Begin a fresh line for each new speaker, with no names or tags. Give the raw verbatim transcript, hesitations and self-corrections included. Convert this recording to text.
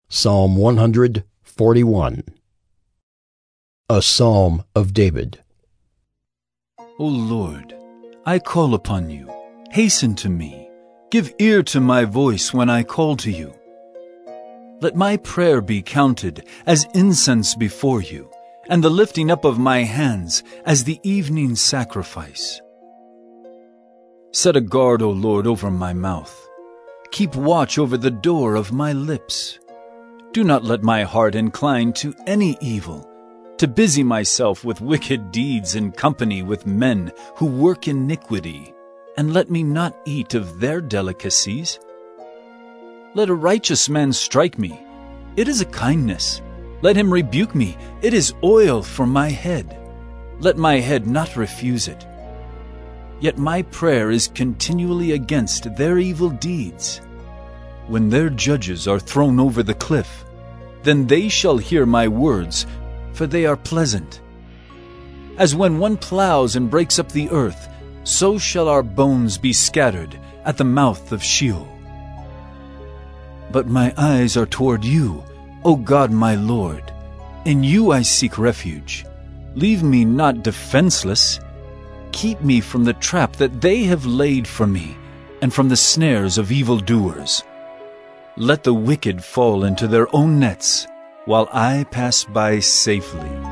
Psalm one hundred forty-one. A Psalm of David.
O Lord, I call upon you. Hasten to me. Give ear to my voice when I call to you. Let my prayer be counted as incense before you, and the lifting up of my hands as the evening sacrifice. Set a guard, O Lord, over my mouth. Keep watch over the door of my lips. Do not let my heart incline to any evil, to busy myself with wicked deeds in company with men who work iniquity, and let me not eat of their delicacies. Let a righteous man strike me. It is a kindness. Let him rebuke me. It is oil for my head. Let my head not refuse it. Yet my prayer is continually against their evil deeds. When their judges are thrown over the cliff, then they shall hear my words, for they are pleasant. As when one plows and breaks up the earth, so shall our bones be scattered at the mouth of Sheol. But my eyes are toward you, O God my Lord. In you I seek refuge. Leave me not defenseless. Keep me from the trap that they have laid for me, and from the snares of evildoers. Let the wicked fall into their own nets, while I pass by safely.